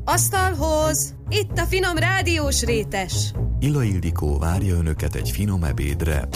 Asztalhoz! Itt a finom rádiós rétes! Illa Ildikó várja önöket egy finom ebédre.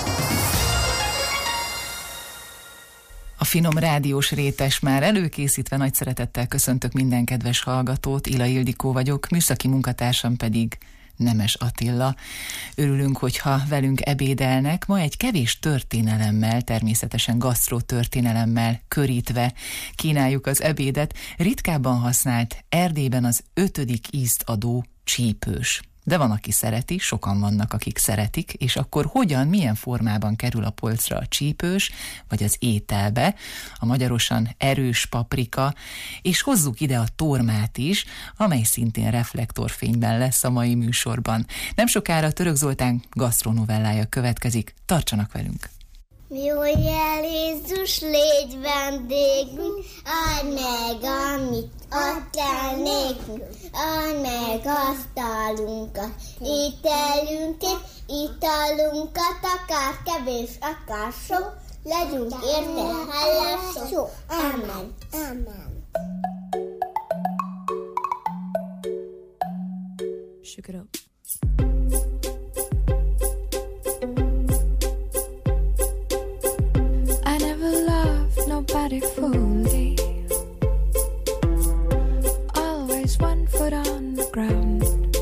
A finom rádiós rétes már előkészítve, nagy szeretettel köszöntök minden kedves hallgatót, Illa Ildikó vagyok, műszaki munkatársam pedig Nemes Attila. Örülünk, hogyha velünk ebédelnek. Ma egy kevés történelemmel, természetesen gasztrotörténelemmel körítve kínáljuk az ebédet. Ritkábban használt, Erdélyben az 5. ízt adó csípős. De van, aki szereti, sokan vannak, akik szeretik, és akkor hogyan, milyen formában kerül a polcra a csípős, vagy az ételbe, a magyarosan erős paprika, és hozzuk ide a tormát is, amely szintén reflektorfényben lesz a mai műsorban. Nem sokára Török Zoltán gasztronovellája következik, tartsanak velünk! Jó jel, Jézus, légy vendégünk, add meg, amit adtál nékünk, add meg asztalunkat, ételünket, italunkat, akár kevés, akár sok, legyünk érte hálások. Amen. Amen. Shake it up. Nobody fully, always one foot on the ground,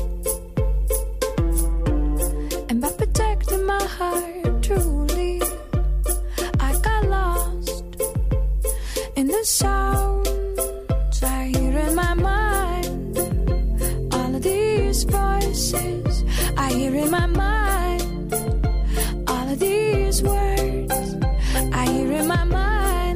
and by protecting my heart truly, I got lost in the sounds I hear in my mind. All of these voices I hear in my mind, all of these words I hear in my mind.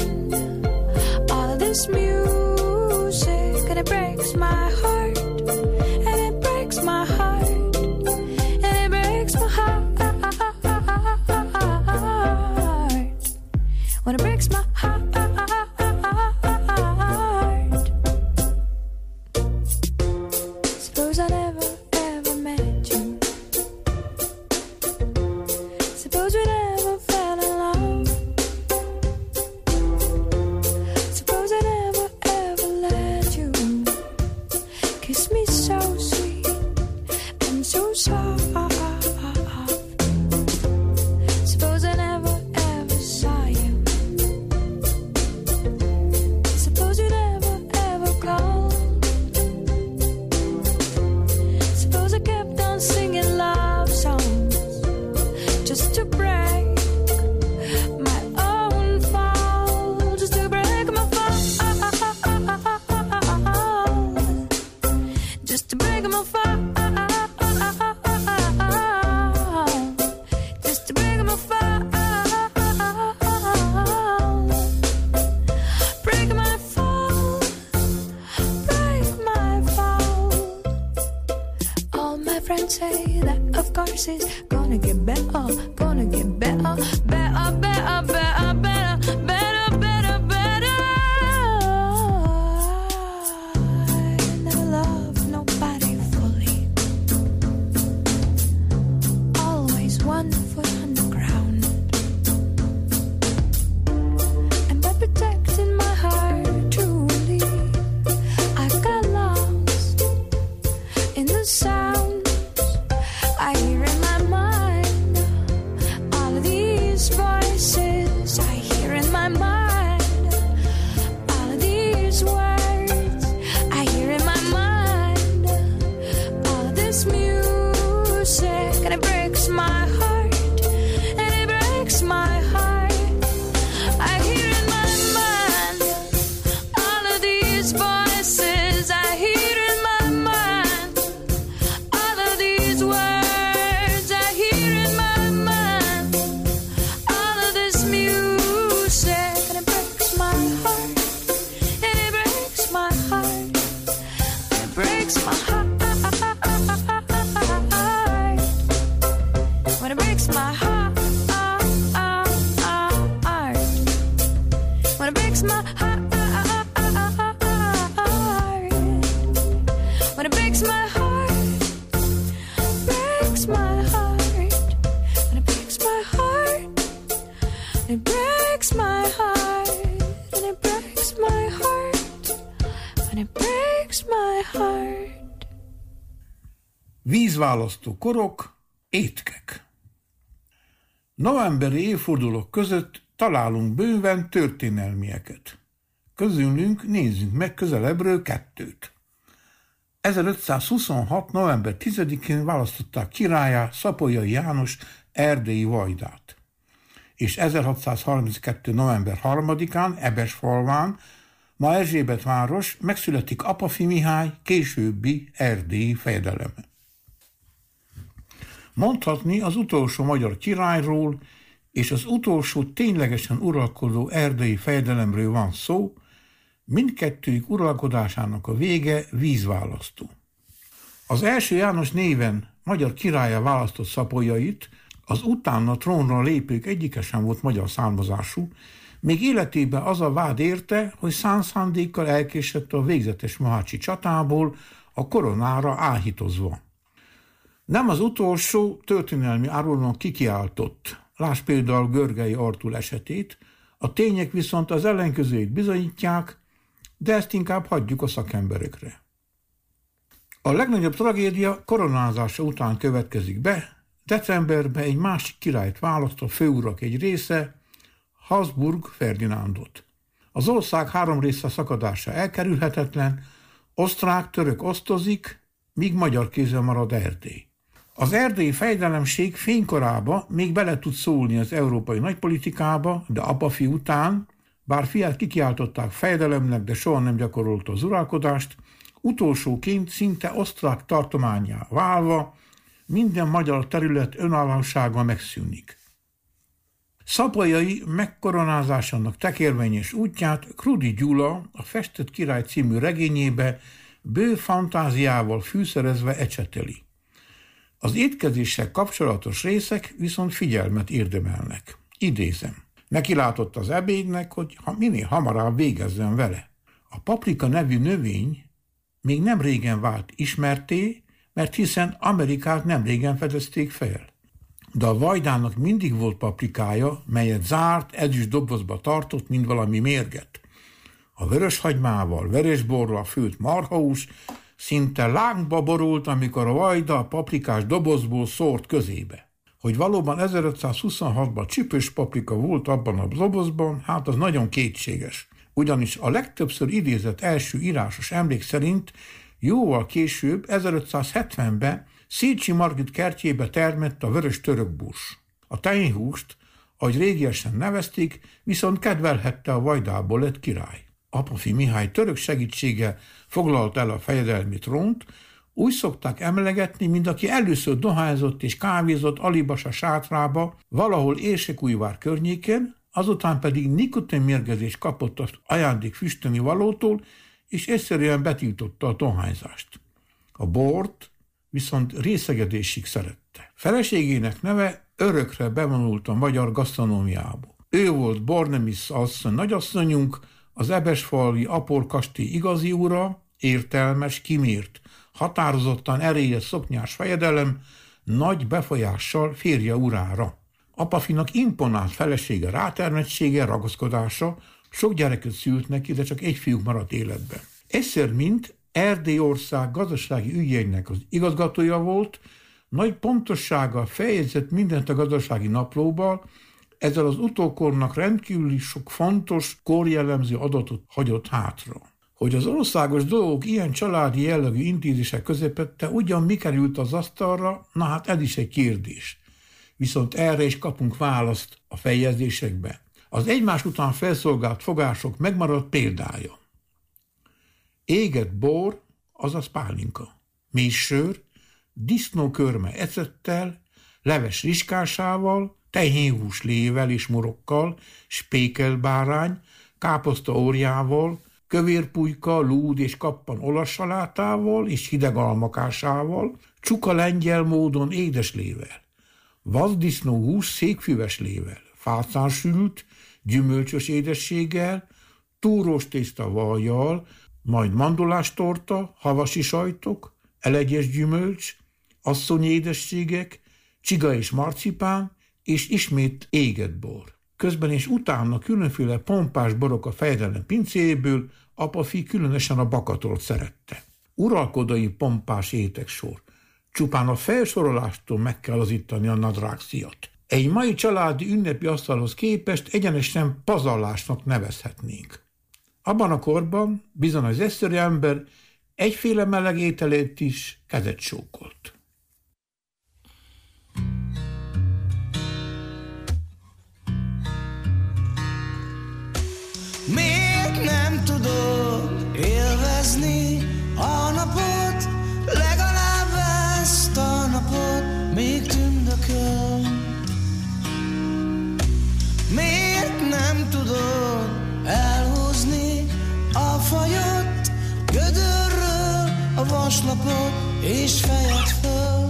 This music, and it breaks my heart, and it breaks my heart, and it breaks my heart. When it breaks my heart. Suppose I never ever met you. Suppose we never fell in love. Kiss me so sweet and so soft. Suppose I never ever saw you. Suppose you never ever called. Suppose I kept on singing love songs just to break my own fall, just to break my fall. Just to break my fall, just to break my fall, break my fall, break my fall. All my friends say that of course it's gonna get better, gonna get better, better, better, better, better, better, better, better. One foot on the ground, and by protecting my heart truly, I got lost in the sounds I hear in my mind. All of these voices I hear in my mind, all of these words I hear in my mind, all of this music, and it breaks my heart. My heart, I hear in my mind all of these voices. I hear in my mind all of these words. I hear in my mind all of this music, and it breaks my heart, and it breaks my heart, and it breaks my heart. When it breaks my heart. When it breaks my heart, when it breaks my heart, breaks my heart, when it breaks my heart, it breaks my heart, and it breaks my heart, when it breaks my heart. Vízválasztó korok, étkek. Novemberi évfordulók között találunk bőven történelmieket. Közülünk nézzünk meg közelebbről 2. 1526. november 10-én választották királlyá Szapolyai János erdélyi vajdát, és 1632. november 3-án Ebesfalván, ma Erzsébet város, megszületik Apafi Mihály későbbi erdélyi fejedeleme. Mondhatni az utolsó magyar királyról és az utolsó ténylegesen uralkodó erdélyi fejedelemről van szó, mindkettőjük uralkodásának a vége vízválasztó. Az első János néven magyar királlyá választott Szapolyait, az utána trónra lépők egyike sem volt magyar származású, még életében az a vád érte, hogy szánszándékkal elkésett a végzetes mohácsi csatából a koronára áhítozva. Nem az utolsó történelmi árulónak kikiáltott, lásd például Görgei Artúr esetét, a tények viszont az ellenkezőjét bizonyítják, de ezt inkább hagyjuk a szakemberekre. A legnagyobb tragédia koronázása után következik be, decemberben egy másik királyt választ a főurak egy része, Habsburg Ferdinándot. Az ország 3 része szakadása elkerülhetetlen, osztrák-török osztozik, míg magyar kézzel marad Erdély. Az erdélyi fejedelemség fénykorába még bele tud szólni az európai nagypolitikába, de Apafi után, bár fiát kikiáltották fejedelemnek, de soha nem gyakorolta az uralkodást, utolsóként szinte osztrák tartománnyá válva minden magyar terület önállósága megszűnik. Szapolyai megkoronázásának tekervényes útját Krudi Gyula a Festett király című regényébe bő fantáziával fűszerezve ecseteli. Az étkezéssel kapcsolatos részek viszont figyelmet érdemelnek. Idézem. Neki látott az ebédnek, hogy minél hamarabb végezzen vele. A paprika nevű növény még nem régen vált ismerté, mert hiszen Amerikát nem régen fedezték fel. De a vajdának mindig volt paprikája, melyet zárt, ezüst dobozba tartott, mint valami mérget. A vöröshagymával, veresborral főtt marhahús szinte lángba borult, amikor a vajda a paprikás dobozból szórt közébe. Hogy valóban 1526-ban csipős paprika volt abban a dobozban, hát az nagyon kétséges. Ugyanis a legtöbbször idézett első írásos emlék szerint jóval később, 1570-ben Szécsi Margit kertjébe termett a vörös törökbús. A tehénhúst, ahogy régiesen nevezték, viszont kedvelhette a vajdából lett király. Apafi Mihály török segítsége foglalt el a fejedelmi trónt, úgy szokták emlegetni, mint aki először dohányzott és kávézott Alibasa sátrába, valahol Érsekújvár környéken, azután pedig nikotinmérgezést kapott az ajándék füstöni valótól, és egyszerűen betiltotta a dohányzást. A bort viszont részegedésig szerette. Feleségének neve örökre bevonult a magyar gasztronómiába. Ő volt Bornemisza asszony nagyasszonyunk, az ebesfalvi Apor kastély igazi ura, értelmes, kimért, határozottan erélyes szoknyás fejedelem, nagy befolyással férje urára. Apafinak imponált felesége rátermettsége, ragaszkodása, sok gyereket szült neki, de csak egy fiúk maradt életben. Egyszer mint Erdélyország gazdasági ügyeinek az igazgatója volt, nagy pontossággal feljegyzett mindent a gazdasági naplóba, ezzel az utókornak rendkívüli sok fontos, korjellemző adatot hagyott hátra. Hogy az országos dolgok ilyen családi jellegű intézések közepette ugyan mi került az asztalra, na hát ez is egy kérdés. Viszont erre is kapunk választ a feljegyzésekbe. Az egymás után felszolgált fogások megmaradt példája. Égett bor, azaz pálinka. Mély sör, disznókörme ecettel, leves rizskásával, tehénhús lével és morokkal, spékelbárány, káposzta orjával, kövérpulyka, lúd és kappan olaszsalátával és hideg almakásával, csuka lengyel módon édeslével, vazdisznóhús székfüves lével, fászánsült, gyümölcsös édességgel, túrós tészta vajjal, majd mandulástorta, havasi sajtok, elegyes gyümölcs, asszonyi édességek, csiga és marcipán, és ismét égett bor. Közben és utána különféle pompás borok a fejedelem pincéjéből, Apafi különösen a bakatolt szerette. uralkodói pompás éteksor. Csupán a felsorolástól meg kell lazítani a nadrágszíjat. Egy mai családi ünnepi asztalhoz képest egyenesen pazarlásnak nevezhetnénk. Abban a korban bizony az egyszerű ember egyféle meleg ételét is kezet csókolt. Miért nem tudod élvezni a napot, legalább ezt a napot, még tündököl? Miért nem tudod elhúzni a fajot, gödörről a vaslapot, és fejed föl?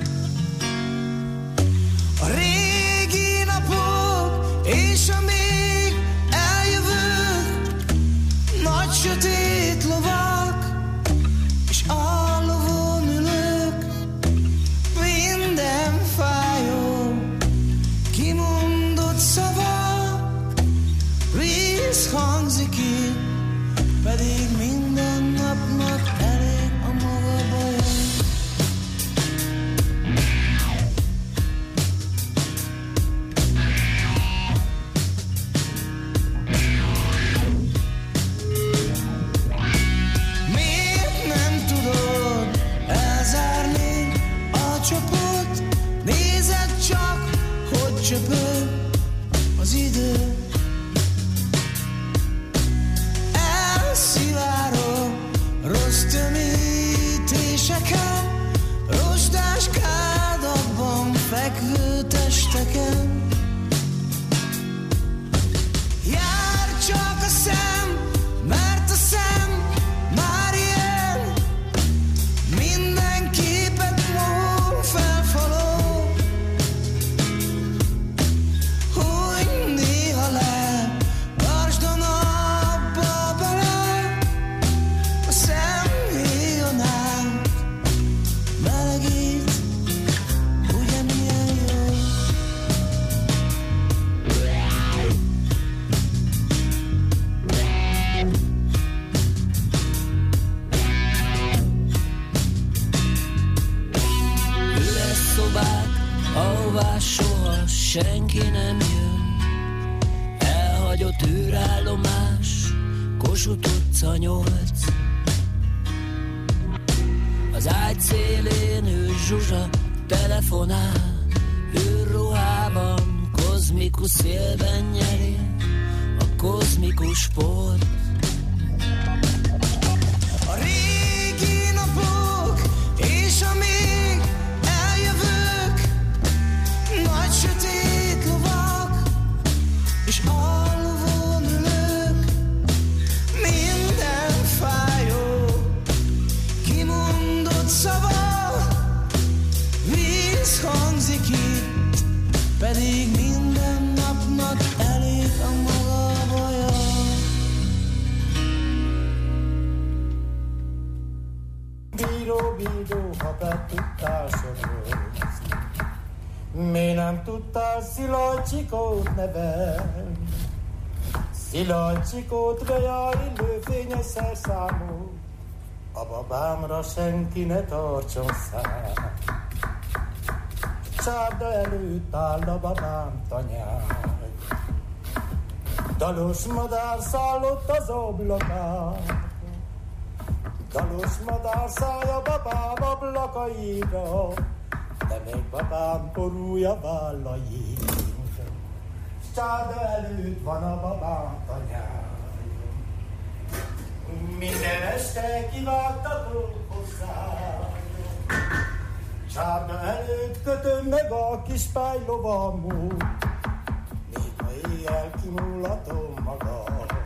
A régi napok és a még eljövők, nagy sötét lovak, és a lovon ülők, minden fájó, kimondott szavak, víz hangzik itt, pedig minden napnak elég a maga baja. Miért nem tudod elzárni a csapot? Nézed csak, hogy csöpög az idő. Elszivárog rossz tömítéseken, rozsdás kádakban fekvő testeken. Jár csak a szem, mert a szem már ilyen, minden képet mól felfaló, hogy néha le, tartsd a napba bele, a szemhéjon át, melegít, ugyanilyen jó. Üres szobák, ahová soha senki nem jön, elhagyott űrállomás, Kossuth utca 8. Az ágy szélén ő Zsuzsa telefonál, űrruhában, kozmikus szélben nyeri a kozmikus sport. A régi napok és a még eljövők, nagy sötét lovak, és a lovon ülők, minden fájó, kimondott szava, víz hangzik itt, pedig minden napnak elég a maga baja. Bíró, ha te tudtál sorozni, miért nem tudtál Szilágykikót nevelni? Szilágykikót reja illő fényes szerszámú, a babámra senki ne tartson szám. Csárda előtt áll a babám tanyáj, dalos madár szállott az ablakán. Dalos madár szállja babám ablakaira, de még babám borúja vállain. Csárda előtt van a babám tanyája, minden este kivágtatok hozzá. Csárda előtt kötöm meg a kis pálylovamot, még ha éjjel kimulatom magam.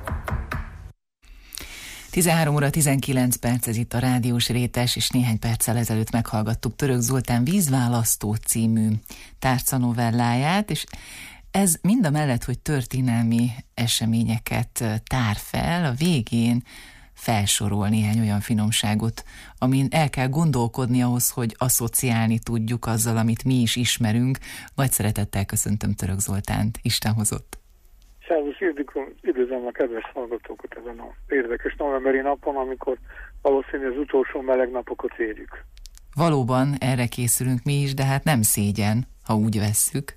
13 óra 19 perc, ez itt a Rádiós Rétes, és néhány perccel ezelőtt meghallgattuk Török Zoltán Vízválasztó című tárcanovelláját, és ez mind a mellett, hogy történelmi eseményeket tár fel, a végén felsorol néhány olyan finomságot, amin el kell gondolkodni ahhoz, hogy asszociálni tudjuk azzal, amit mi is ismerünk. Nagy szeretettel köszöntöm Török Zoltánt, Isten hozott. Szervusz Ildikó, üdvözlöm a kedves hallgatókat ezen az érdekes novemberi napon, amikor valószínűleg az utolsó meleg napokat érjük. Valóban erre készülünk mi is, de hát nem szégyen, ha úgy vesszük.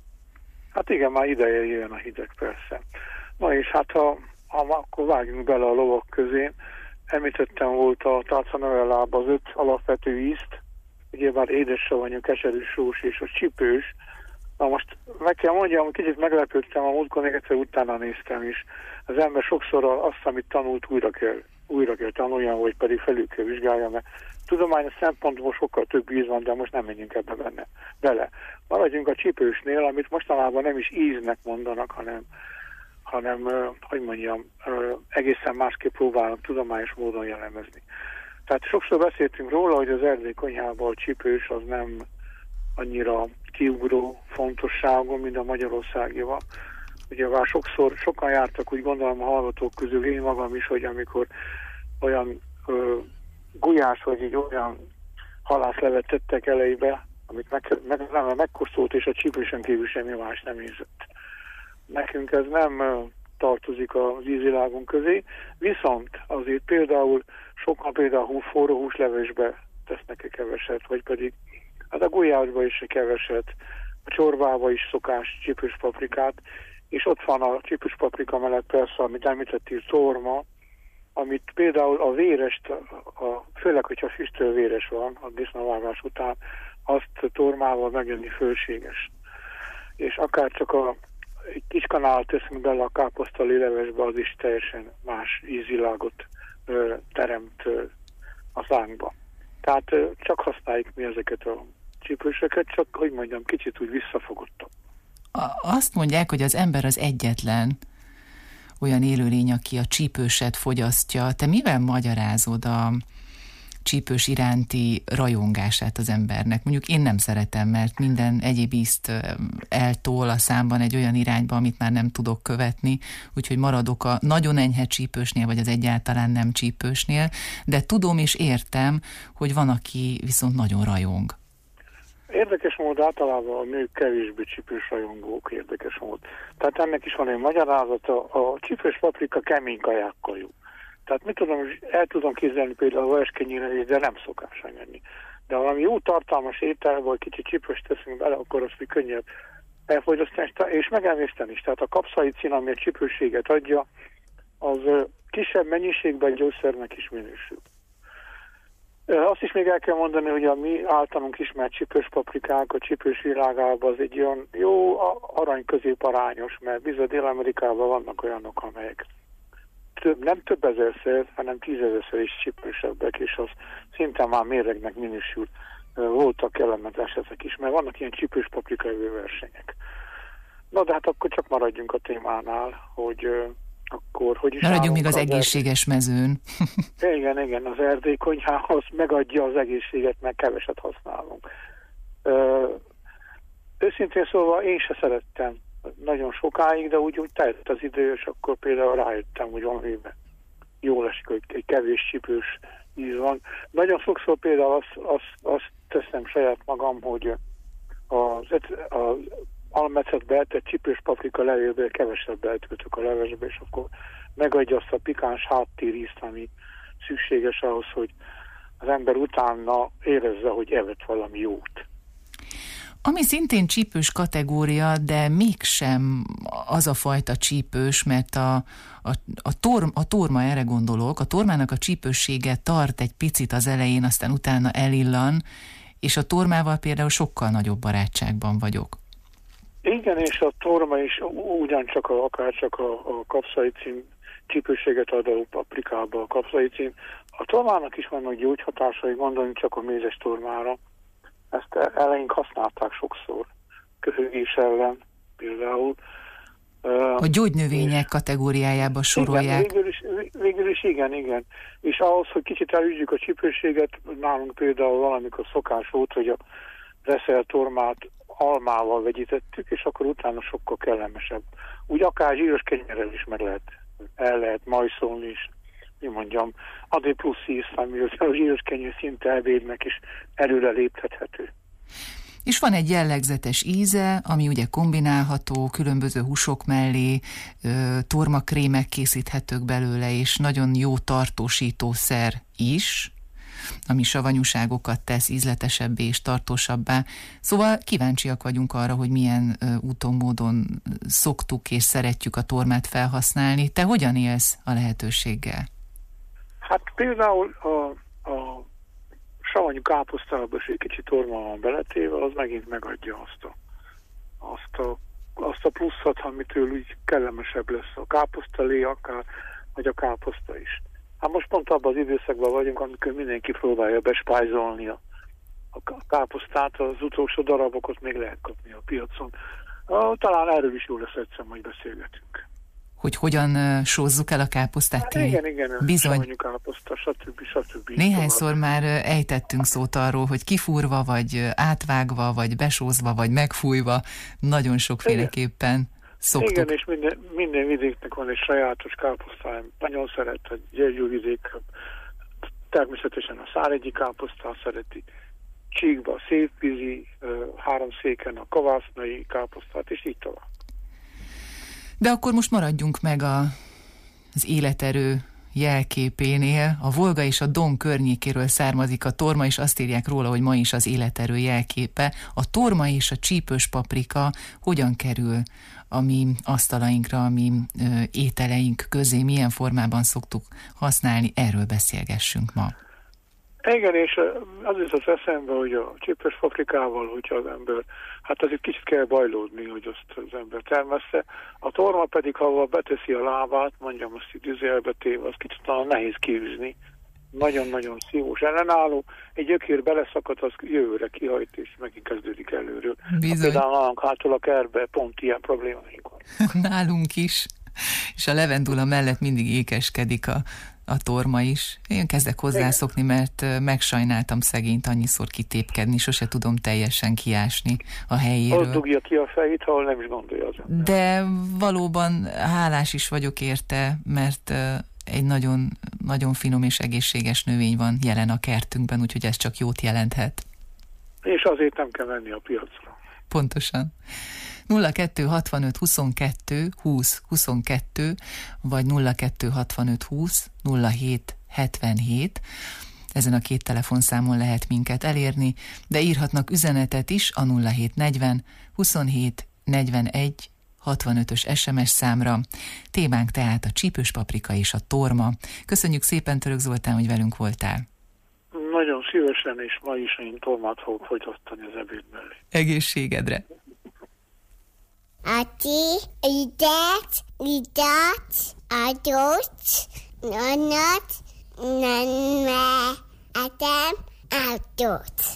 Hát igen, már ideje jön a hideg, persze. Na és hát ha akkor vágjunk bele a lovak közé. Említettem volt a Tárca novellában az 5 alapvető ízt, ugyebár édessavanyú, keserű, sós és a csípős. Na most meg kell mondjam, hogy kicsit meglepődtem, a múltkor még egyszer utána néztem is. Az ember sokszor azt, amit tanult, újra kell tanulja, vagy pedig felül kell vizsgálja, mert tudományos szempontból sokkal több íz van, de most nem menjünk ebbe bele. Maradjunk a csípősnél, amit mostanában nem is íznek mondanak, hanem hogy mondjam, egészen másképp próbálnak tudományos módon jellemezni. Tehát sokszor beszéltünk róla, hogy az erdélyi konyhában a csípős az nem annyira kiugró fontosságú, mint a magyarországival. Ugye már sokan jártak, úgy gondolom a hallgatók közül, én magam is, hogy amikor olyan gulyás, vagy így olyan halászlevet tettek elejébe, amit megkóstolt, és a csípősen kívül semmi más nem érzett. Nekünk ez nem tartozik az ízvilágunk közé, viszont azért sokan például forró húslevesbe tesznek keveset, vagy pedig hát a gulyásba is keveset, a csorbába is szokás csípős paprikát, és ott van a csípős paprika mellett persze, amit említettél, torma, amit például a vérest, főleg, hogyha füstöl véres van a disznavágás után, azt tormával megenni fölséges. És akár csak egy kis kanált teszünk bele a káposztali levesbe, az is teljesen más ízvilágot teremt a szánkba. Tehát csak használjuk mi ezeket a csípősöket, csak, hogy mondjam, kicsit úgy visszafogottam. Azt mondják, hogy az ember az egyetlen olyan élőlény, aki a csípőset fogyasztja. Te mivel magyarázod a csípős iránti rajongását az embernek? Mondjuk én nem szeretem, mert minden egyéb ízt eltol a számban egy olyan irányba, amit már nem tudok követni, úgyhogy maradok a nagyon enyhe csípősnél, vagy az egyáltalán nem csípősnél, de tudom és értem, hogy van, aki viszont nagyon rajong. Érdekes mód, általában a nők kevésbé csípős rajongók, érdekes mód. Tehát ennek is van egy magyarázata, a csípős paprika kemény kajákkal jó. Tehát el tudom képzelni például a vajaskenyére, de nem szokás enni. De valami jó tartalmas étel, vagy kicsit csípőst teszünk bele, akkor azt könnyebb elfogyasztani, és megemészteni is. Tehát a kapszaicin, ami a csípősséget adja, az kisebb mennyiségben gyógyszernek is minősül. Azt is még el kell mondani, hogy a mi általunk ismert csípős paprikák a csípős világában az egy olyan jó arany középarányos, mert bizony Dél-Amerikában vannak olyanok, amelyek nem több ezerszer, hanem 10 000-szer is csípősebbek, és az szinte már méregnek minősül. Voltak kellemetlen esetek is, mert vannak ilyen csípős paprika versenyek. Na de hát akkor csak maradjunk a témánál, hogy akkor hogy is maradjunk még az egészséges mezőn. Igen, az erdélyi konyhához megadja az egészséget, meg keveset használunk. Őszintén szólva én se szerettem nagyon sokáig, de úgy telt az idő, és akkor például rájöttem, hogy valamiben jól esik, hogy egy kevés csípős íz van. Nagyon sokszor például azt teszem saját magam, hogy az almecetbe eltett csípős paprika levélből kevesebb eltöltök a levesbe, és akkor megadja azt a pikáns háttérízt, ami szükséges ahhoz, hogy az ember utána érezze, hogy evett valami jót. Ami szintén csípős kategória, de mégsem az a fajta csípős, mert a torma, erre gondolok, a tormának a csípőssége tart egy picit az elején, aztán utána elillan, és a tormával például sokkal nagyobb barátságban vagyok. Igen, és a torma is ugyancsak akárcsak a kapszaicin csípősséget ad a paprikába a kapszaicin. A tormának is vannak gyógyhatásai, gondoljunk csak a mézes tormára. Ezt eleink használták sokszor, köhögés ellen például. A gyógynövények kategóriájába sorolják. Igen, végül is igen. És ahhoz, hogy kicsit elügyük a csípősséget, nálunk például valamikor szokás volt, hogy a reszelt tormát almával vegyítettük, és akkor utána sokkal kellemesebb. Úgy akár zsíros kenyerrel is el lehet majszolni is. Mondjam, ad egy plusz ízt, ami a zsíros kenyér szinte ebédnek is előre léptethető. És van egy jellegzetes íze, ami ugye kombinálható, különböző húsok mellé, tormakrémek készíthetők belőle, és nagyon jó tartósítószer is, ami savanyúságokat tesz ízletesebbé és tartósabbá. Szóval kíváncsiak vagyunk arra, hogy milyen úton, módon szoktuk és szeretjük a tormát felhasználni. Te hogyan élsz a lehetőséggel? Hát például a savanyú káposztába is egy kicsit torma van beletéve, az megint megadja azt a pluszat, amitől úgy kellemesebb lesz a káposztalé akár, vagy a káposzta is. Hát most pont abban az időszakban vagyunk, amikor mindenki próbálja bespájzolni a káposztát, az utolsó darabokat még lehet kapni a piacon. Talán erről is jó lesz egyszer, majd beszélgetünk. Hogy hogyan sózzuk el a káposztát? Hát igen, bizony. Savanyú káposzta, stb. Néhányszor már ejtettünk szót arról, hogy kifúrva, vagy átvágva, vagy besózva, vagy megfújva, nagyon sokféleképpen szoktuk. Igen, és minden vidéknek van egy sajátos káposztája. Nagyon szeret a Gyergyó vidék, természetesen a Szárhegyi káposztát szereti, Csíkba a szépvízi, Háromszéken a kavásznai káposztát, és így tovább. De akkor most maradjunk meg az életerő jelképénél. A Volga és a Don környékéről származik a torma, és azt írják róla, hogy ma is az életerő jelképe. A torma és a csípős paprika hogyan kerül a mi asztalainkra, a mi ételeink közé, milyen formában szoktuk használni, erről beszélgessünk ma. Igen, és az is az eszembe, hogy a csípős paprikával, hogyha az ember, hát azért kicsit kell bajlódni, hogy azt az ember termessze. A torma pedig, ha beteszi a lábát, mondjam azt idézőjelbe téve, az kicsit talán nehéz kiűzni. Nagyon-nagyon szívós ellenálló. Egy gyökér beleszakad, az jövőre kihajt, és megint kezdődik előről. Például nálunk hátul a kertben pont ilyen problémáink van. Nálunk is. És a levendula mellett mindig ékeskedik a torma is. Én kezdek hozzászokni, mert megsajnáltam szegényt annyiszor kitépkedni, sose tudom teljesen kiásni a helyéről. Az dugja ki a fejét, ahol nem is gondolja az ember. De valóban hálás is vagyok érte, mert egy nagyon, nagyon finom és egészséges növény van jelen a kertünkben, úgyhogy ez csak jót jelenthet. És azért nem kell menni a piacra. Pontosan. 02 65 22 20 22 vagy 02 65 20 07 77. Ezen a két telefonszámon lehet minket elérni, de írhatnak üzenetet is a 0740 27 41 65-ös SMS számra. Témánk tehát a csípős paprika és a torma. Köszönjük szépen, Török Zoltán, hogy velünk voltál. Nagyon szívesen, és ma is én tormát fogok fogyasztani az ebéd mellé. Egészségedre! Ati, idat, adott, nonat, nanme, atem, adott.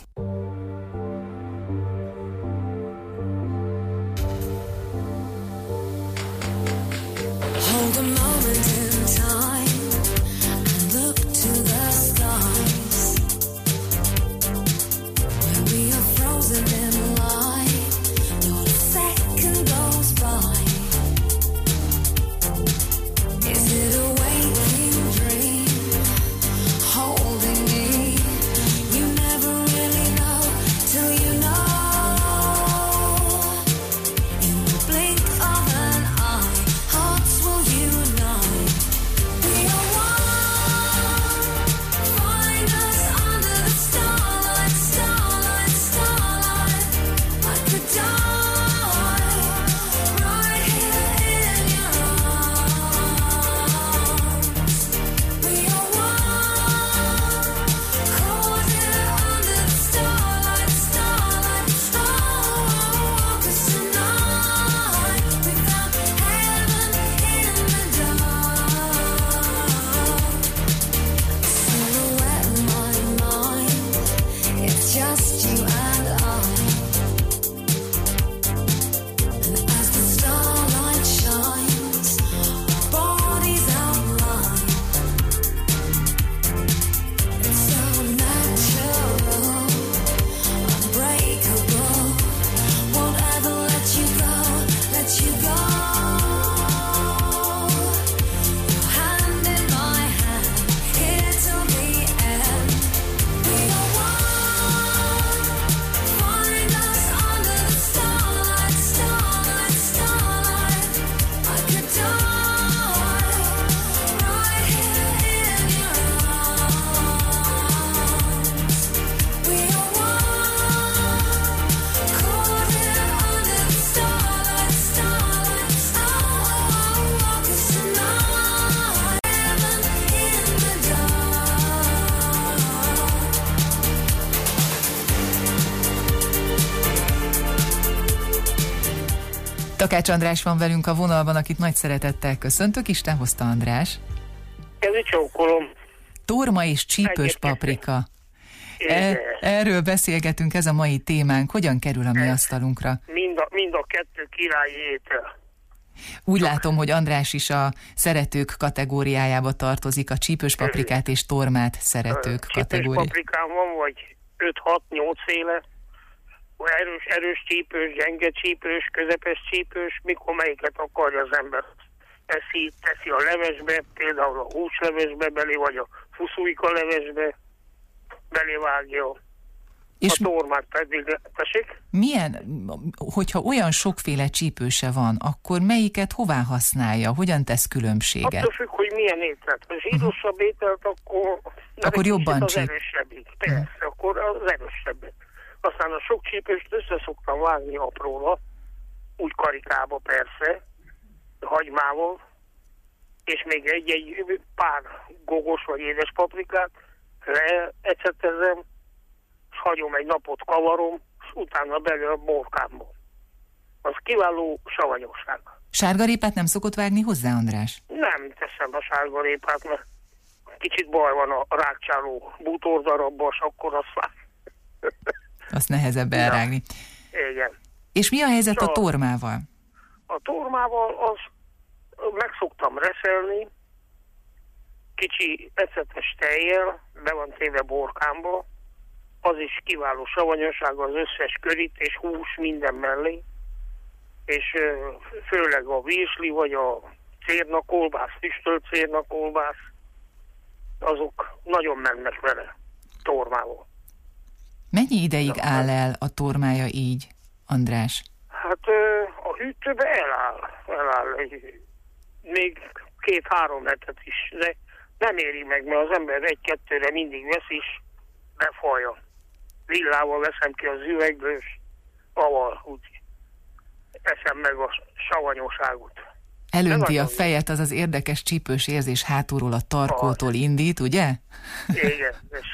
Hold a moment in time and look to the skies where we are frozen in light. Not a second goes by. Is it a waking dream holding me? You never really Takács András van velünk a vonalban, akit nagy szeretettel köszöntök. Isten hozta, András. Kezi csókolom. Torma és csípős paprika. Erről beszélgetünk, ez a mai témánk. Hogyan kerül a mi asztalunkra? Mind a kettő királyi étel. Úgy látom, hogy András is a szeretők kategóriájába tartozik, a csípős paprikát és tormát szeretők kategóriájába. Csípős paprikám van, vagy 5-6-8 féle. Erős csípős, gyenge csípős, közepes csípős, mikor melyiket akarja az ember. Teszi a levesbe, például a húslevesbe belé, vagy a fuszújka levesbe belévágja. És a tormát pedig, tessék? Milyen, hogyha olyan sokféle csípőse van, akkor melyiket hová használja? Hogyan tesz különbséget? Attól függ, hogy milyen ételt. Ha zsírosabb ételt, akkor jobban az erősebbik. Persze, akkor az erősebbik. Aztán a sok csípőst össze szoktam vágni apróra, úgy karikába persze, hagymával, és még egy pár gogos vagy édes paprikát leecetezem, és hagyom egy napot, kavarom, és utána belül a borkámba. Az kiváló savanyosság. Sárgarépát nem szokott vágni hozzá, András? Nem teszem a sárgarépát, mert kicsit baj van a rákcsáló bútordarabban, és akkor azt vág. Azt nehezebb elrágni. Igen. És mi a helyzet a tormával? A tormával az meg szoktam reszelni, kicsi ecetes tejjel, be van téve borkámba, az is kiváló savanyosság, az összes körítés, hús minden mellé, és főleg a virsli, vagy a cérnakolbász, füstölt cérnakolbász, azok nagyon mennek vele tormával. Mennyi ideig áll el a tormája így, András? Hát a hűtőbe eláll még 2-3 hetet is, de nem éri meg, mert az ember 1-2-re mindig vesz is, befalja. Villával veszem ki az üvegből, és aval úgy eszem meg a savanyosságot. Elönti a fejet, az az érdekes csípős érzés hátulról a tarkótól indít, ugye? Igen.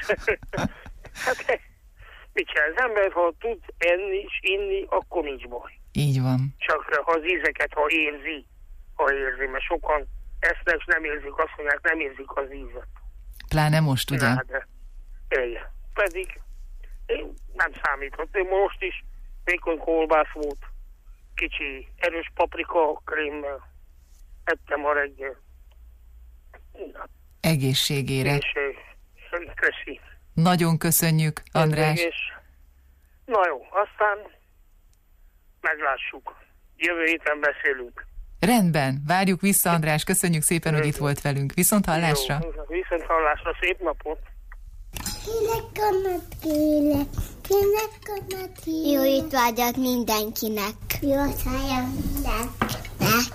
Hát mit csinál az ember, ha tud enni és inni, akkor nincs baj. Így van. Csak ha az ízeket, ha érzi, mert sokan esznek, és nem érzik, azt mondják, nem érzik az ízet. Pláne most, ugye? Igen. Pedig nem számított. Most is vékony kolbász volt, kicsi erős paprika krémmel ettem a reggel. Egészségére. Köszi. Nagyon köszönjük, András. Na jó, aztán meglássuk. Jövő héten beszélünk. Rendben, várjuk vissza, András. Köszönjük szépen, hogy itt volt velünk. Viszont hallásra. Viszont hallásra, szép napot. Jó étvágyat mindenkinek. Jó szájam mindenkinek.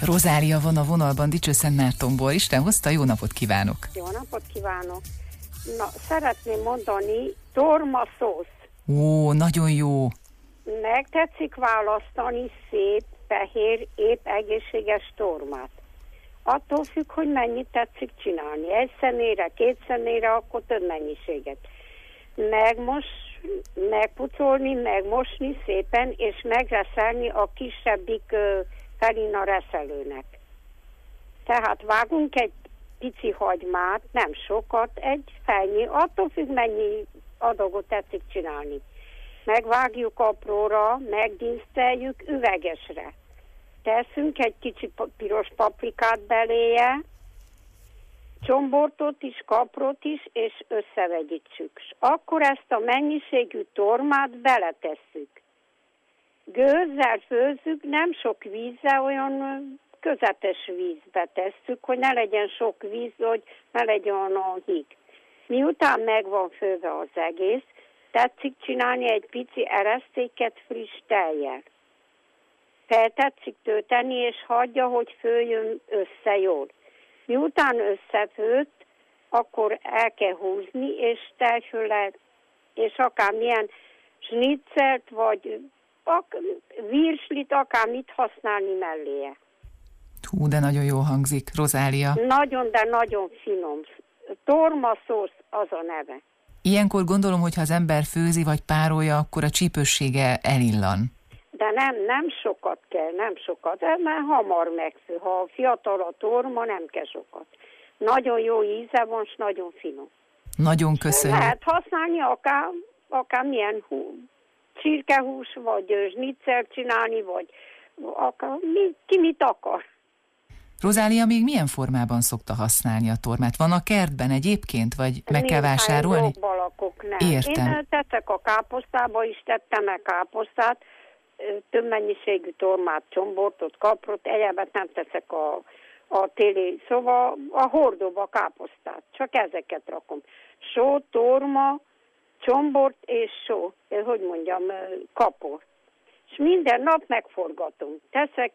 Rozália van a vonalban Dicsőszentmártonból. Isten hozta, jó napot kívánok! Jó napot kívánok! Na, szeretném mondani, torma szósz. Ó, nagyon jó! Meg tetszik választani szép, fehér, épp egészséges tormát. Attól függ, hogy mennyit tetszik csinálni. Egy személyre, két személyre, akkor több mennyiséget. Megpucolni, megmosni szépen, és megreszelni a kisebbik felén a reszelőnek. Tehát vágunk egy pici hagymát, nem sokat, egy fejnyi, attól függ, mennyi adagot tetszik csinálni. Megvágjuk apróra, megdíszteljük üvegesre. Teszünk egy kicsi piros paprikát beléje, csombortot is, kaprot is, és összevegyítsük. És akkor ezt a mennyiségű tormát beletesszük. Gőzzel főzzük, nem sok vízzel, olyan közepes vízbe tesszük, hogy ne legyen sok víz, hogy ne legyen olyan híg. Miután meg van főve az egész, tetszik csinálni egy pici eresztéket friss tejjel. Fel tetszik tölteni, és hagyja, hogy főjön össze jól. Miután összefőtt, akkor el kell húzni, és tejfölle, és akármilyen snitzelt, vagy virslit, akármit használni melléje. Hú, de nagyon jó hangzik, Rozália. Nagyon, de nagyon finom. Tormaszósz az a neve. Ilyenkor gondolom, hogy ha az ember főzi vagy párolja, akkor a csípőssége elillan. De nem sokat kell, nem sokat. Ez már hamar megfő. Ha fiatal a torma, nem kell sokat. Nagyon jó íze van, és nagyon finom. Nagyon köszönjük. Lehet használni akár milyen csirkehús, vagy zsnicel csinálni, vagy akár, ki mit akar. Rozália még milyen formában szokta használni a tormát? Van a kertben egyébként, vagy meg kell vásárolni? Jobban lakok, nem. Értem. Én tettek a káposztába is, tettem el káposztát, több mennyiségű tormát, csombortot, kaprot, egyébként nem teszek a téli, szóval a hordóba káposztát, csak ezeket rakom. Só, torma, csombort és só, hogy mondjam, kapor. És minden nap megforgatom. Teszek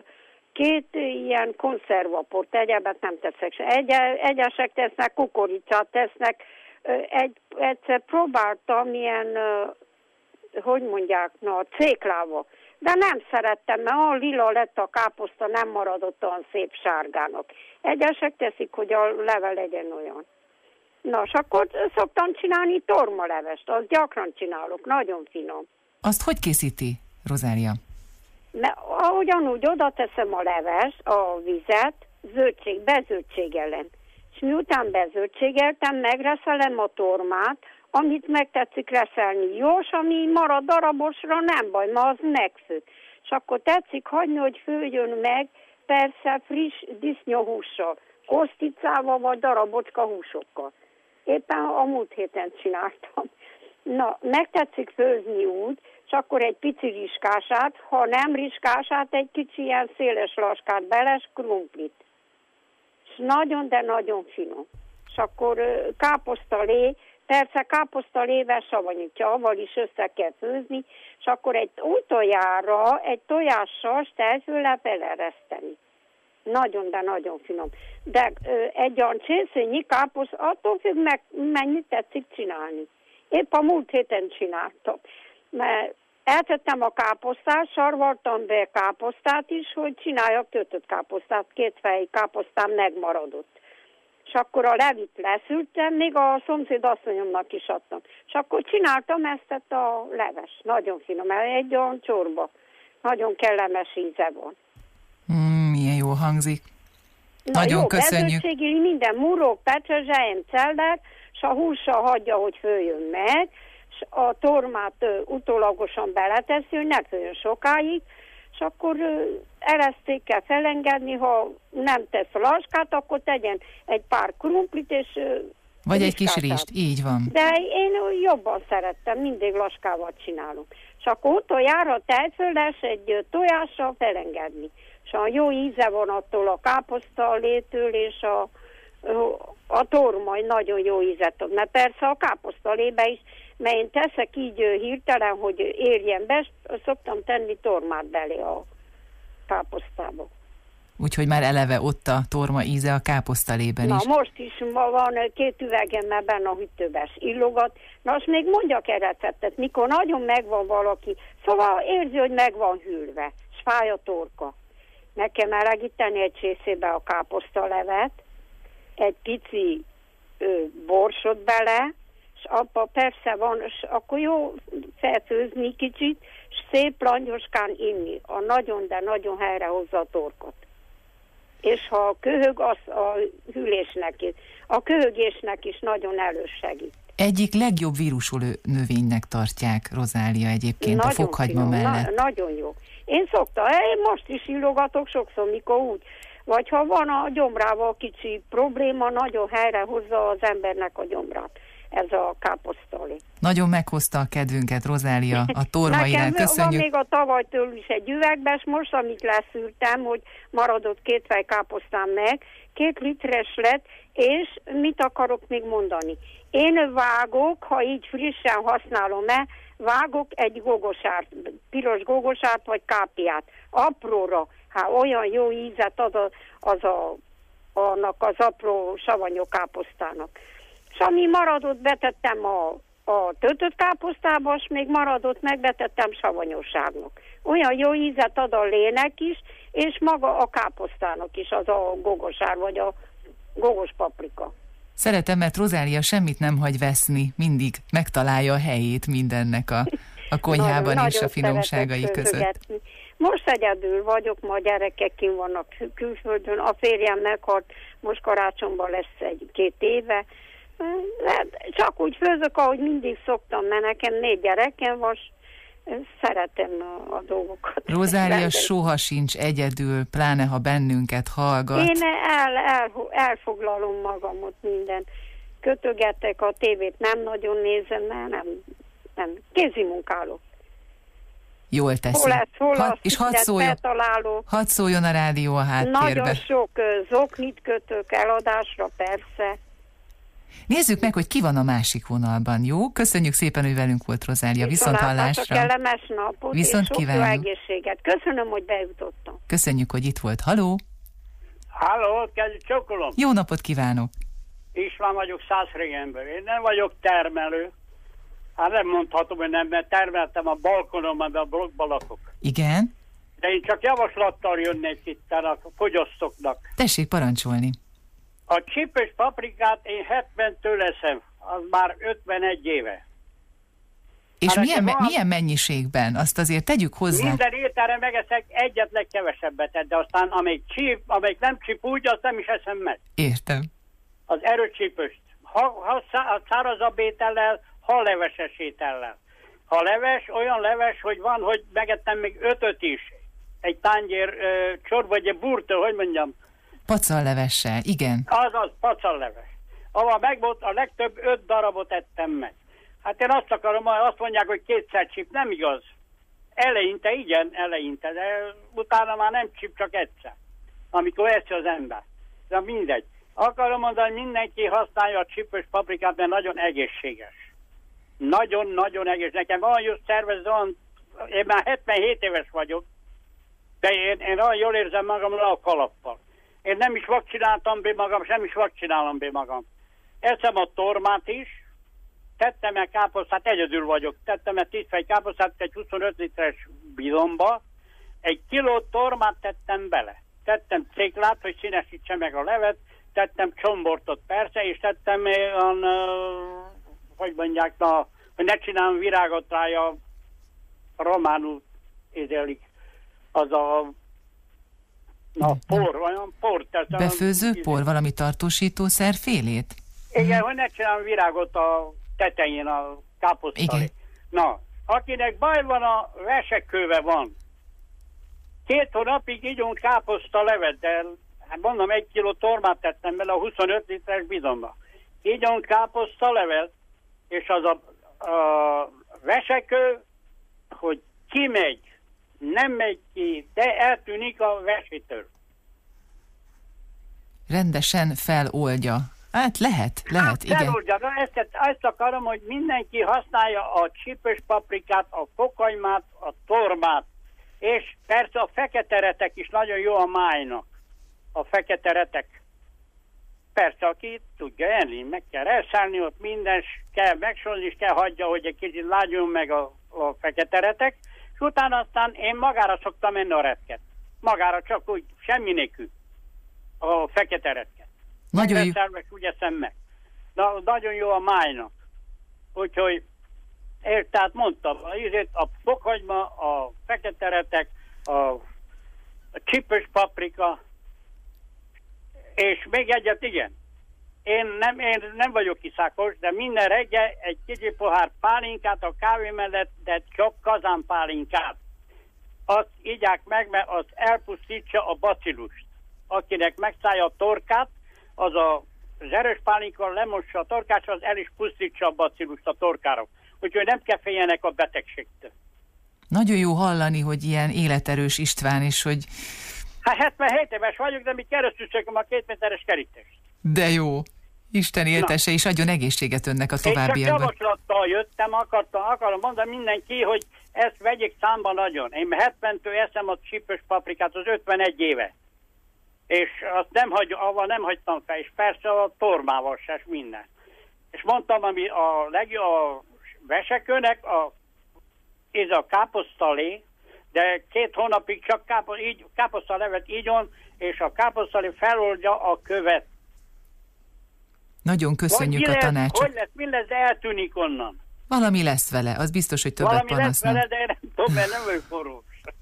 két ilyen konzervaport, egyébként nem teszek. Egyesek tesznek kukoricát, tesznek. Egyszer próbáltam ilyen, hogy mondják, céklával. De nem szerettem, mert olyan lila lett a káposzta, nem maradott olyan szép sárgának. Egyesek teszik, hogy a level legyen olyan. Na, és akkor szoktam csinálni tormalevest, azt gyakran csinálok, nagyon finom. Azt hogy készíti, Rozália? Mert ugyanúgy oda teszem a levest, a vizet, bezöldségelem. És miután bezöldségeltem, megreszelem a tormát, amit megtetszik reszelni. Jó, és ami marad darabosra, nem baj, mert az megfő. És akkor tetszik hagyni, hogy főjön meg, persze friss disznóhússal, koszticával vagy darabocska húsokkal. Éppen a múlt héten csináltam. Na, megtetszik főzni úgy, és akkor egy pici rizskását, ha nem rizskását, egy kicsi ilyen széles laskát bele, és krumplit. És nagyon, de nagyon finom. És akkor káposztalé, persze káposztalével savanyítja, avval is össze kell főzni, és akkor egy utoljára egy tojással tejföllel belereszteni. Nagyon, de nagyon finom. De egy olyan csészényi káposz, attól függ meg, mennyit tetszik csinálni. Épp a múlt héten csináltam. Mert eltettem a káposztát, sarvaltam be káposztát is, hogy csináljak töltött káposztát, két fejű káposztám megmaradott. És akkor a levit leszültem, még a szomszéd asszonyomnak is adtam. És akkor csináltam ezt a leves. Nagyon finom, egy olyan csorba. Nagyon kellemes íze van. Milyen jó hangzik. Nagyon jó, köszönjük. Bezöldségili minden muró, petrezselyem, celler, és a hússal hagyja, hogy főjön meg, és a tormát utólagosan beleteszi, hogy ne főjön sokáig, és akkor eresztékkel felengedni, ha nem tesz laskát, akkor tegyen egy pár krumplit, és vagy egy kis rizst, így van. De én jobban szerettem, mindig laskával csinálom. És akkor utoljára tejföldes egy tojással felengedni. És a jó íze van attól a káposztalétől, és a torma nagyon jó ízet ad. Mert persze a káposztalébe is, mert én teszek így hirtelen, hogy érjen be, szoktam tenni tormát belé a káposztába. Úgyhogy már eleve ott a torma íze a káposztalében is. Na most is ma van 2 üvegemmel benne a hűtőben illogat. Na azt még mondjak egy receptet, mikor nagyon megvan valaki, szóval érzi, hogy meg van hűlve, s fáj a torka. Meg kell melegíteni egy csészébe a káposztalevet, egy pici borsot bele, és abba persze van, és akkor jó felfőzni kicsit, és szép langyoskán inni. A nagyon, de nagyon helyrehozza a torkot. És ha a köhög, az a hűlésnek is, a köhögésnek is nagyon elősegít. Egyik legjobb vírusolő növénynek tartják, Rozália, egyébként nagyon a fokhagyma finom, mellett. Nagyon jó. Én most is illogatok sokszor, mikor úgy. Vagy ha van a gyomrával kicsi probléma, nagyon helyrehozza az embernek a gyomrát. Ez a káposztali. Nagyon meghozta a kedvünket, Rozália, a tormairán. Köszönjük. Van még a tavalytől is egy üvegbe, és most, amit leszűrtem, hogy maradott 2 fej káposztám meg, 2 literes lett, és mit akarok még mondani? Én vágok, ha így frissen használom-e, vágok egy gogosárt, piros gogosárt vagy kápiát, apróra, olyan jó ízet ad annak az apró savanyú káposztának. És ami maradott, betettem a töltött káposztába, és még maradott, megbetettem savanyúságnak. Olyan jó ízet ad a lének is, és maga a káposztának is, az a gogosár, vagy a gogos paprika. Szeretem, mert Rozália semmit nem hagy veszni, mindig megtalálja a helyét mindennek a konyhában és a finomságai között. Most egyedül vagyok, ma a gyerekek kint vannak külföldön, a férjem meghalt, most karácsonyban lesz 2 éve. Csak úgy főzök, ahogy mindig szoktam, mert nekem 4 gyerekem van, szeretem a dolgokat. Rozália soha sincs egyedül, pláne ha bennünket hallgat. Én elfoglalom magamot minden. Kötögetek, a tévét nem nagyon nézem, mert nem. Kézimunkálok. Jól teszi. És hadd szóljon a rádió a háttérbe. Nagyon sok zoknit kötök eladásra, persze. Nézzük meg, hogy ki van a másik vonalban, jó? Köszönjük szépen, hogy velünk volt, Rozália. Viszonthallásra. Kellemes napot, viszont és sok jó egészséget. Köszönöm, hogy bejutottam. Köszönjük, hogy itt volt. Haló? Halló, csókolom. Jó napot kívánok. István vagyok, Szászrégenből. Én nem vagyok termelő. Hát nem mondhatom, hogy nem, mert termeltem a balkonomban, de a blokkban lakok. Igen? De én csak javaslattal jönnék itt a fogyasztóknak. Tessék parancsolni. A csípős paprikát én 70-től eszem, az már 51 éve. És milyen mennyiségben? Azt azért tegyük hozzá. Minden ételre megeszek egyet legkevesebbet, de aztán amelyik nem csíp úgy, azt nem is eszem meg. Értem. Az erőcsípőst. Ha szárazabb étellel, ha leveses étellel. Ha leves, olyan leves, hogy van, hogy megettem még 5-öt is. Egy tányér csor, vagy egy burtó, hogy mondjam. Pacallevessel, igen. Azaz, pacalleves. Ahol meg volt, a legtöbb 5 darabot ettem meg. Hát én azt akarom, azt mondják, hogy 2-szer csíp, nem igaz. Eleinte, igen, eleinte, de utána már nem csíp, csak egyszer. Amikor eszi az ember. De mindegy. Akarom mondani, hogy mindenki használja a csípős paprikát, mert nagyon egészséges. Nagyon-nagyon egészséges. Nekem van just szervező, én már 77 éves vagyok, de én olyan jól érzem magam le a kalappal. Én nem is vakcináltam be magam, sem is vakcinálom be magam. Eszem a tormát is, tettem el káposztát, egyedül vagyok, tettem el 10 fej káposztát egy 25 literes bidonba, 1 kiló tormát tettem bele. Tettem céklát, hogy színesítse meg a levet, tettem csombortot persze, és tettem olyan, hogy mondják, hogy ne csinálom virágot rája, románul édelik, az a por, olyan por. Befőző por, valami tartósítószer félét? Igen, hogy ne csinálom virágot a tetején, a káposztalé. Na, akinek baj van, a vesekőve van. 2 hónapig ígyunk káposzta levet, de hát mondom, 1 kiló tormát tettem bele a 25 literes bidonba. Ígyunk káposzta levet, és az a vesekő, hogy kimegy, nem megy ki, de eltűnik a vesétől. Rendesen feloldja. Hát lehet, igen. Feloldja, ezt akarom, hogy mindenki használja a csípős paprikát, a fokhagymát, a tormát, és persze a fekete retek is nagyon jó a májnak. a fekete retek. Persze, aki tudja enni, meg kell elszállni, ott minden kell megsonni, és kell hagyja, hogy egy kicsit lágyuljon meg a fekete retek, és utána aztán én magára szoktam menni a retket. Magára csak úgy, semmi nélkül. A fekete retket. Nagyon jó. És úgy eszem meg. Nagyon jó a májnak. Úgyhogy, tehát mondtam, a fokhagyma, a fekete retek, a csípős paprika, és még egyet, igen. Én nem vagyok kiszákos, de minden reggel egy kicsi pohár pálinkát a kávé mellett, de csak kazánpálinkát. Azt igyák meg, mert az elpusztítsa a bacillust. Akinek megszállja a torkát, az erős pálinkkal lemossa a torkát, az el is pusztítsa a bacillust a torkára. Úgyhogy nem kell féljenek a betegségtől. Nagyon jó hallani, hogy ilyen életerős István, és hogy... Hát 77 éves vagyok, de mi keresztül szököm a 2 méteres kerítést. De jó. Isten éltese, és adjon egészséget önnek a továbbiakban. Én csak javaslattal jöttem, akarom mondani mindenki, hogy ezt vegyék számba nagyon. Én 70-től eszem a csípős paprikát, az 51 éve. És azt nem hagytam fel, és persze a tormával se, minden. És mondtam, ami a legjobb vesekőnek, ez a káposztalé, de 2 hónapig csak káposztalevet ígyon, és a káposztalé feloldja a követ. Nagyon köszönjük a tanácsot. Hogy lesz, mi lesz, eltűnik onnan. Valami lesz vele, az biztos, hogy többet valami panasz lesz vele, de én nem tudom, mert nem vagyok forrós.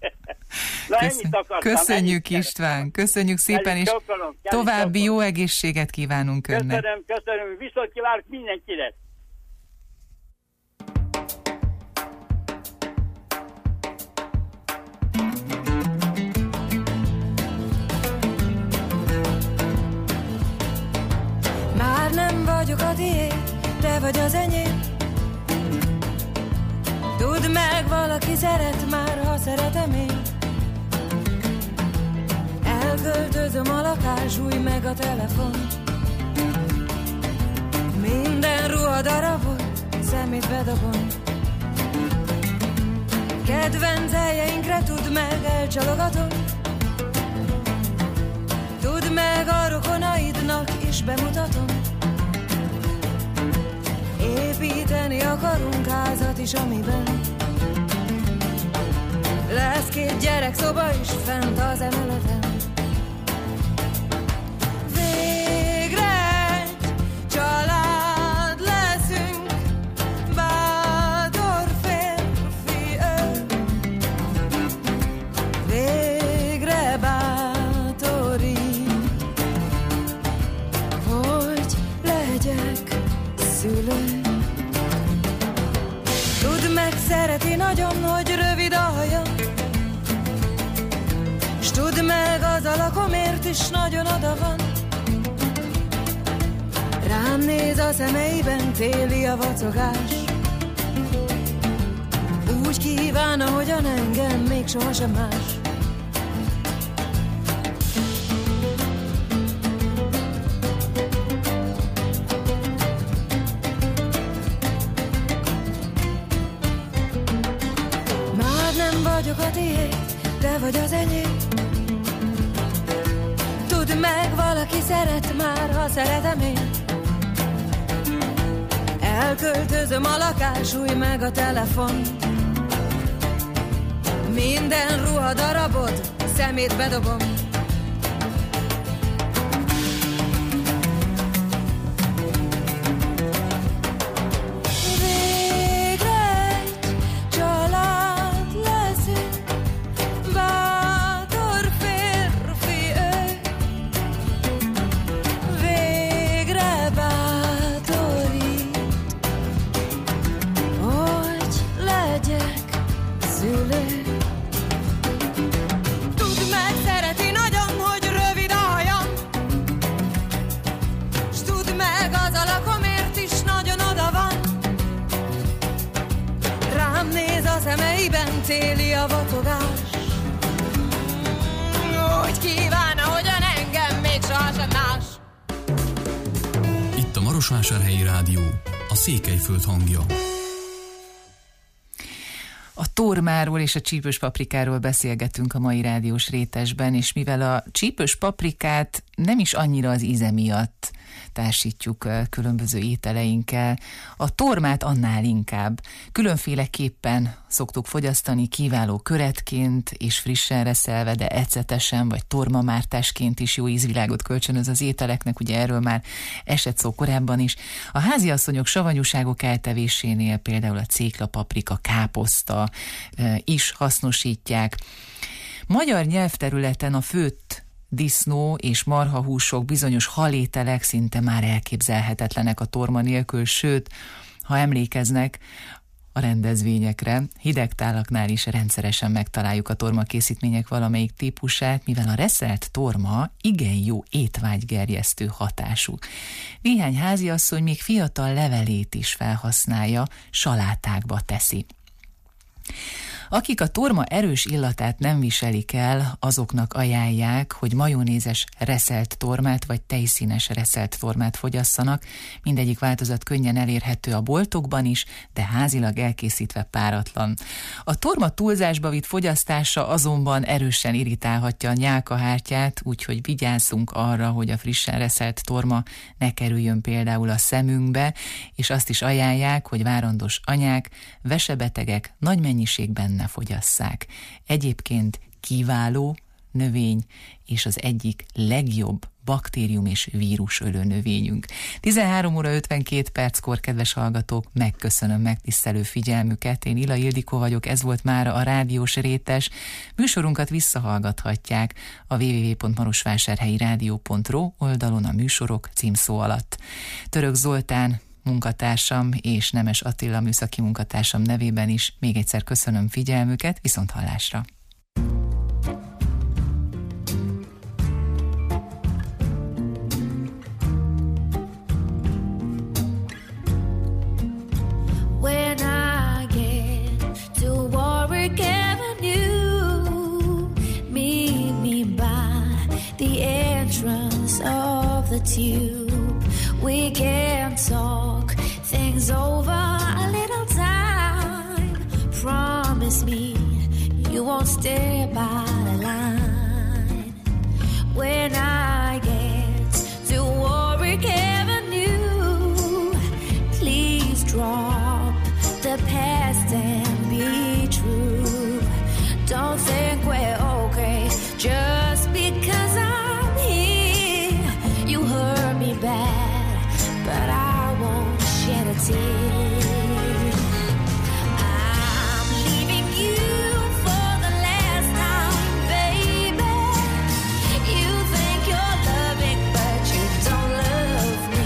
Köszönjük István, köszönjük szépen, és további jó egészséget kívánunk önnek. Köszönöm, viszont kívánok mindenkinek. Már nem vagyok a tiéd, te vagy az enyém. Tudd meg, valaki szeret már, ha szeretem én. Elköltözöm a lakás, új meg a telefon. Minden ruhadarabot szemét bedobom. Kedvenc helyeinkre tudd meg, elcsalogatom. Tudd meg, a rokonaidnak is bemutatom. Építeni akarunk házat is, amiben lesz 2 gyerekszoba is fent az emeleten. Végre egy család leszünk, bátor férfi ő. Végre bátorít, hogy legyek szülő. Tudd meg, szereti nagyon, hogy rövid a haja, s tudd meg, az alakomért is nagyon oda van. Rám néz, a szemeiben téli a vacogás. Úgy kíván, ahogyan engem, még sohasem más. Vagyok a tiéd, te vagy az enyém. Tudd meg, valaki szeret már, ha szeretem én. Elköltözöm a lakás, új meg a telefon. Minden ruhadarabot szemét bedobom. Téli a vatogás. Úgy kíván, ahogyan engem, még sohasem más. Itt a Marosvásárhelyi Rádió, a Székelyföld hangja. A tormáról és a csípős paprikáról beszélgetünk a mai rádiós rétesben, és mivel a csípős paprikát nem is annyira az íze miatt társítjuk különböző ételeinkkel, a tormát annál inkább. Különféleképpen szoktuk fogyasztani, kiváló köretként és frissen reszelve, de ecetesen vagy tormamártásként is jó ízvilágot kölcsönöz az ételeknek, ugye erről már esett szó korábban is. A háziasszonyok savanyúságok eltevésénél például a cékla, paprika, káposzta is hasznosítják. Magyar nyelvterületen a főtt disznó és marhahúsok, bizonyos halételek szinte már elképzelhetetlenek a torma nélkül, sőt, ha emlékeznek a rendezvényekre, hidegtálaknál is rendszeresen megtaláljuk a tormakészítmények valamelyik típusát, mivel a reszelt torma igen jó étvágygerjesztő hatású. Néhány háziasszony még fiatal levelét is felhasználja, salátákba teszi. Akik a torma erős illatát nem viselik el, azoknak ajánlják, hogy majonézes reszelt tormát vagy tejszínes reszelt tormát fogyasszanak. Mindegyik változat könnyen elérhető a boltokban is, de házilag elkészítve páratlan. A torma túlzásba vitt fogyasztása azonban erősen irritálhatja a nyálkahártyát, úgyhogy vigyázzunk arra, hogy a frissen reszelt torma ne kerüljön például a szemünkbe, és azt is ajánlják, hogy várandós anyák, vesebetegek nagy mennyiségben ne fogyasszák. Egyébként kiváló növény, és az egyik legjobb baktérium és vírusölő növényünk. 13 óra 52 perckor, kedves hallgatók, megköszönöm megtisztelő figyelmüket. Én Ila Ildikó vagyok, ez volt mára a rádiós rétes. Műsorunkat visszahallgathatják a www.marosvásárhelyi-rádió.ro oldalon a műsorok címszó alatt. Török Zoltán munkatársam és Nemes Attila műszaki munkatársam nevében is még egyszer köszönöm figyelmüket, viszont hallásra. When I get to Warwick Avenue, meet me by the entrance of the tube. We can talk things over a little time. Promise me you won't stay by the line. When I get to Warwick Avenue, please drop the past and be true. Don't think we're okay just because I'm here. You hurt me bad, but I won't shed a tear. I'm leaving you for the last time, baby. You think you're loving, but you don't love me.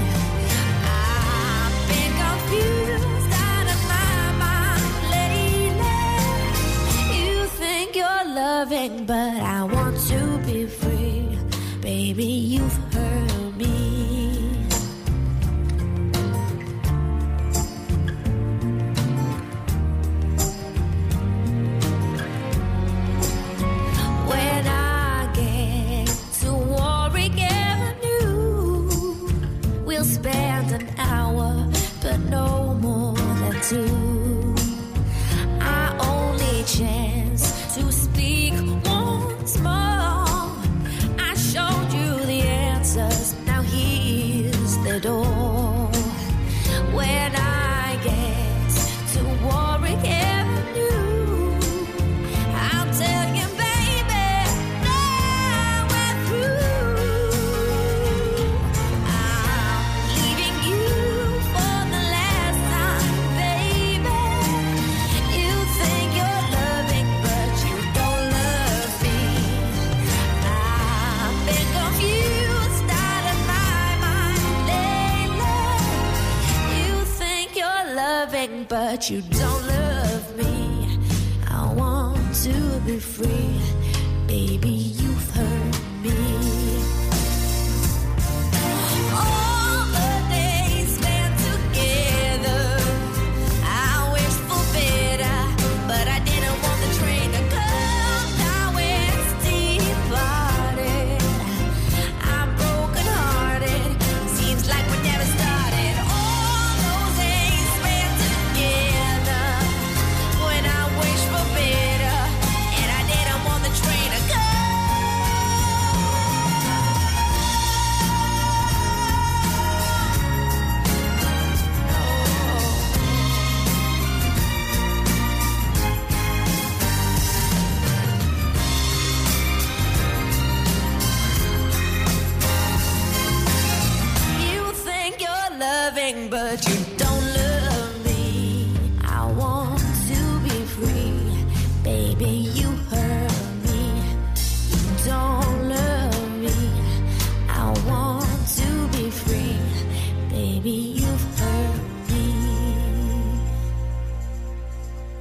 I've been confused out of my mind lately. You think you're loving, but I want to be free. Baby, you've hurt me. Spend an hour, but no more than two. Our only chance to speak once more. I showed you the answers, now here's the door. When I get to Warwick Avenue, I'll tell you, baby, now we're through. But you don't love me. I want to be free. Baby, you've hurt me. All the days spent together, I wish for better, but I didn't want the train to come. Now it's departed. I'm broken hearted. Seems like we never started. All those days spent together, when I darling, but you don't love me. I want to be free, baby, you hurt me. You don't love me. I want to be free, baby, you